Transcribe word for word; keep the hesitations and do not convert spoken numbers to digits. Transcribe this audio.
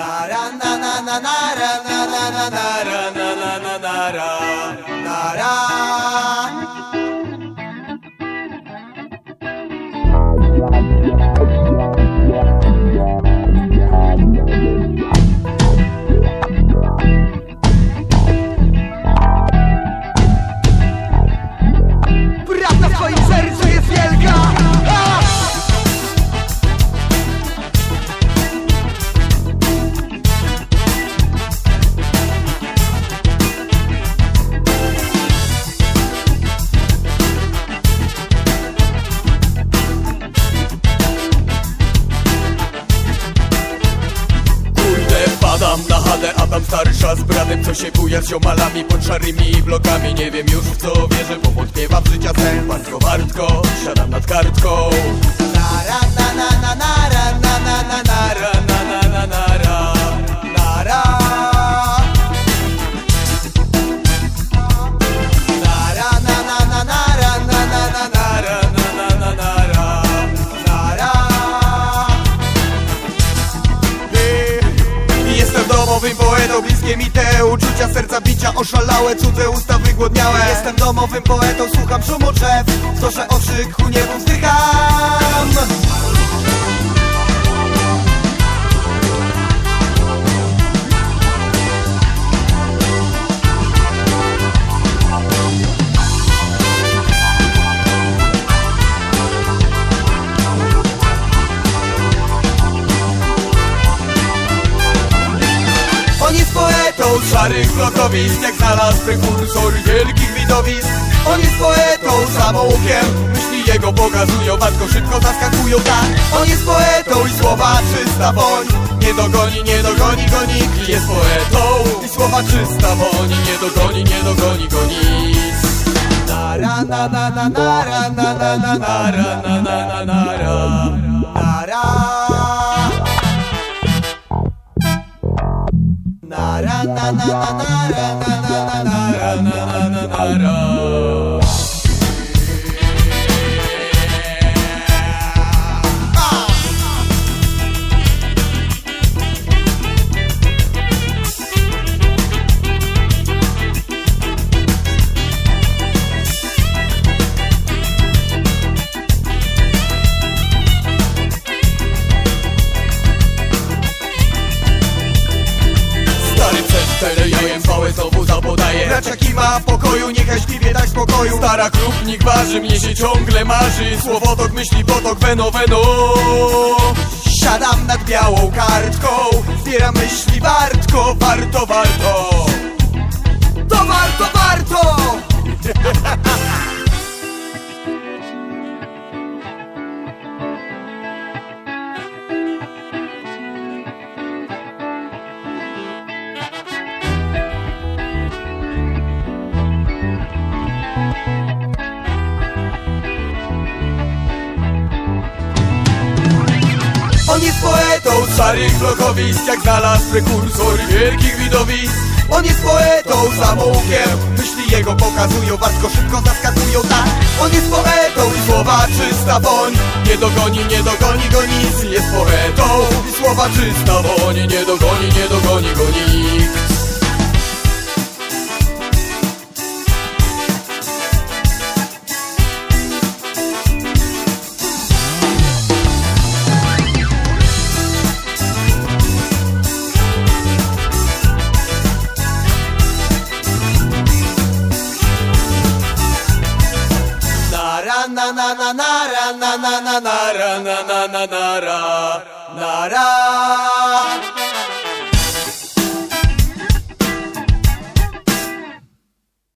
Nara na na na nara na na na nara na na na nara nara. Prawda w twoim sercu jest wielka. Ha! Padam na chadę, Adam starsza z bratem, co się buja z ziomalami pod szarymi blokami. Nie wiem już w co wierzę, bo podpiewam życia sen. Wartko, wartko, siadam nad kartką. Nara na na na nara na na na nara na na na nara nara. Nara na na na nara na na na nara na na na nara nara. Jestem domowym poetą, bliskie mi te uczucia, serca bicia oszalałe, cudze usta wygłodniałe. Jestem domowym poetą, słucham szumu drzew, wznoszę okrzyk ku niebu, wzdycham. On jest poetą z szarych blokowisk, jak znalazł prekursor wielkich widowisk. On jest poetą samoukiem, myśli jego pokazują, matko szybko zaskakują, tak. On jest poetą i słowa czysta woń, nie dogoni, nie dogoni go nikt. Jest poetą i słowa czysta woń, nie dogoni, nie dogoni go nic. Nara na na na nara na na na nara na na na nara nara. Nara na na na nara na na na nara na na na nara. Ja jem pałę, znowu zapodaję. Brać jaki ma pokoju, niechaj śpiwie tak spokoju. Stara krupnik waży, mnie się ciągle marzy. Słowotok, myśli potok, weno, weno. Siadam nad białą kartką, zbieram myśli, wartko, warto, warto. To warto, warto. On jest poetą z szarych blokowisk, jak znalazł prekursor wielkich widowisk. On jest poetą samoukiem, myśli jego pokazują, wartko szybko zaskakują, tak. On jest poetą i słowa czysta woń, nie dogoni, nie dogoni go nic. Jest poetą i słowa czysta woń, nie dogoni, nie dogoni go nikt. Na na na nara na na na nara na na na nara nara.